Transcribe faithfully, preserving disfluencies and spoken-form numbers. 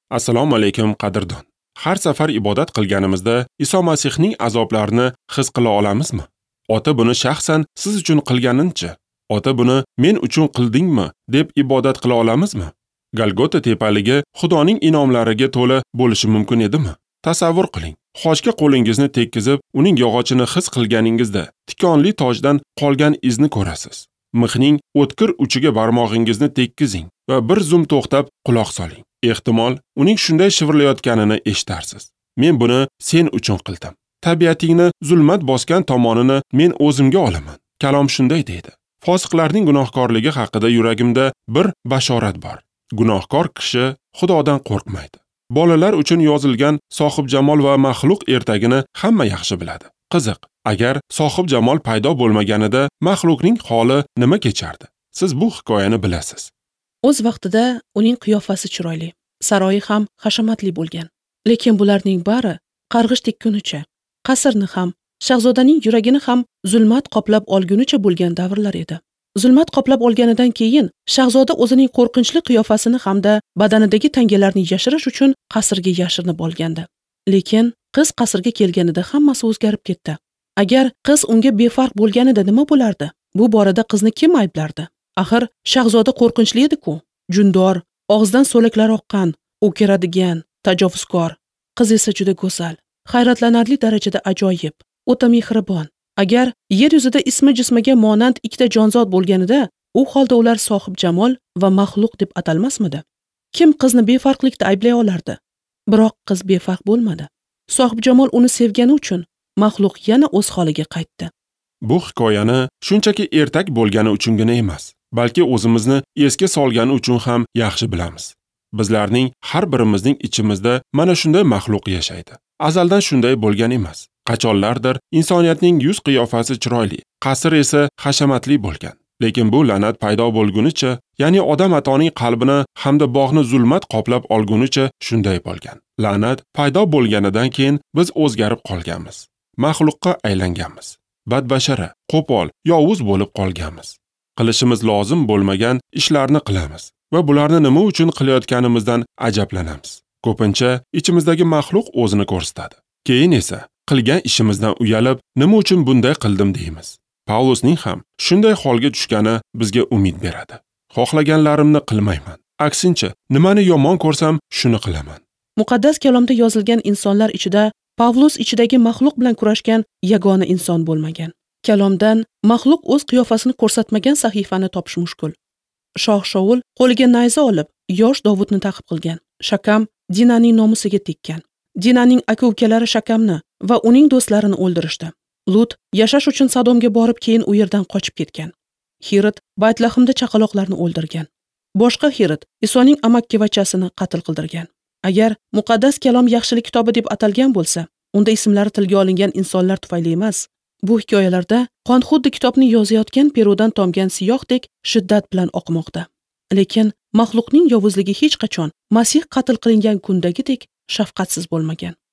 Assalomu alaykum qadrdon. Har safar ibodat qilganimizda Iso Masihning azoblarini his qila olamizmi? Ota buni shaxsan siz uchun qilganincha, Ota buni men uchun qildingmi deb ibodat qila olamizmi? Golgota tepaligi Xudoning inomlariga to'la bo'lishi mumkin edimi? Tasavvur qiling. Xochga qo'lingizni tekkizib, uning yog'ochini his qilganingizda tikonli tojdan qolgan izni ko'rasiz. Mixning o'tkir uchiga barmog'ingizni tekkizing va bir zum to'xtab quloq soling. Ehtimol uning shunday shivirlayotganini eshitarsiz. Men buni sen uchun qildim. Tabiatingni zulmat bosgan tomonini men o'zimga olaman. Kalom shunday deydi. Fosiqlarning gunohkorligi haqida yuragimda bir bashorat bor. Gunohkor kishi Xudodan qo'rqmaydi. Bolalar uchun yozilgan sohibjamol va maxluq ertagini hamma yaxshi biladi. Qiziq, agar sohibjamol paydo bo'lmaganida maxluqning holi nima kechardi? Siz bu hikoyani bilasiz. O'z vaqtida uning qiyofasi chiroyli, saroyi ham hashamatli bo'lgan. Lekin bularning bari qarg'ish tekkunicha, qasrni ham, shahzodaning yuragini ham zulmat qoplab olgunicha bo'lgan davrlar edi. Zulmat qoplab olganidan keyin shahzoda o'zining qo'rqinchli qiyofasini hamda badanidagi tangalarni yashirish uchun qasrga yashirinib olgandi. Lekin qiz qasrga kelganida hammasi o'zgarib ketdi. Agar qiz unga befarq bo'lganida nima bo'lardi? Bu borada qizni kim ayblardi? Axir shahzoda qo'rqinchli edi-ku, jundor, og'zidan so'laklar oqqan, o'kiradigan, tajovuzkor. Qiz esa juda go'zal, hayratlanarli darajada ajoyib, o'ta mehribon. Agar yer yuzida ismi jismiga monand ikkita jonzot bo'lganida, u holda ular sohibjamol va maxluq deb atalmasmidi? Kim qizni befarqlikda ayblay olardi? Biroq qiz befarq bo'lmadi. Sohibjamol uni sevgani uchun maxluq yana o'z holiga qaytdi. Bu hikoyani shunchaki ertak bo'lgani uchungina emas, balki o'zimizni esga solgani uchun ham yaxshi bilamiz. Bizlarning har birimizning ichimizda mana shunday maxluq yashaydi. Azaldan shunday bo'lgan emas. Qachonlardir insoniyatning yuz qiyofasi chiroyli, qasr esa hashamatli bo'lgan. Lekin bu la'nat paydo bo'lgunicha, ya'ni odam atoning qalbini hamda bog'ni zulmat qoplab olgunicha shunday bo'lgan. La'nat paydo bo'lganidan keyin biz o'zgarib qolganmiz. Maxluqqa aylanganmiz. Badbashara, qo'pol, yovuz bo'lib qolganmiz. Qilishimiz lozim bo'lmagan ishlarni qilamiz va bularni nima uchun qilayotganimizdan ajablanamiz. Ko'pincha ichimizdagi maxluq o'zini ko'rsatadi. Keyin esa qilgan ishimizdan uyalib, nima uchun bunday qildim deymiz. Pavlusning ham shunday holga tushgani bizga umid beradi. Xohlaganlarimni qilmayman. Aksincha, nimani yomon ko'rsam, shuni qilaman. Muqaddas kalomda yozilgan insonlar ichida Pavlus ichidagi maxluq bilan kurashgan yagona inson bo'lmagan. Kalomdan maxluq o'z qiyofasini ko'rsatmagan sahifani topish mushkul. Shoh Shaul qo'liga nayza olib, yosh Dovudni ta'qib qilgan. Shakam Dinaning nomusiga tekkan. Dinaning aka-ukalari Shakamni va uning do'stlarini o'ldirishdi. Lut yashash uchun Sodomga borib, keyin u yerdan qochib ketgan. Hirot Baytlahimda chaqaloqlarni o'ldirgan. Boshqa Hirot Isoning amakkivachasini qatl qildirgan. Agar muqaddas kalom yaxshilik kitobi deb atalgan bo'lsa, unda ismlari tilga olingan insonlar tufayli emas. Bu hikoyalarda qon xuddi kitobni yozayotgan perudan tomgan siyohdek shiddat bilan oqmoqda. Lekin maxluqning yovuzligi hech qachon Masih qatl qilingan kundagidek shafqatsiz bo'lmagan.